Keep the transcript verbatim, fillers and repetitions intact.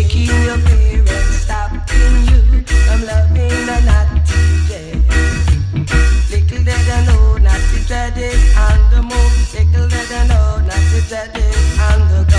making your parents stopping you from loving the naughty day. Little did I know not to dread it on the move. Little did I know not to dread it on the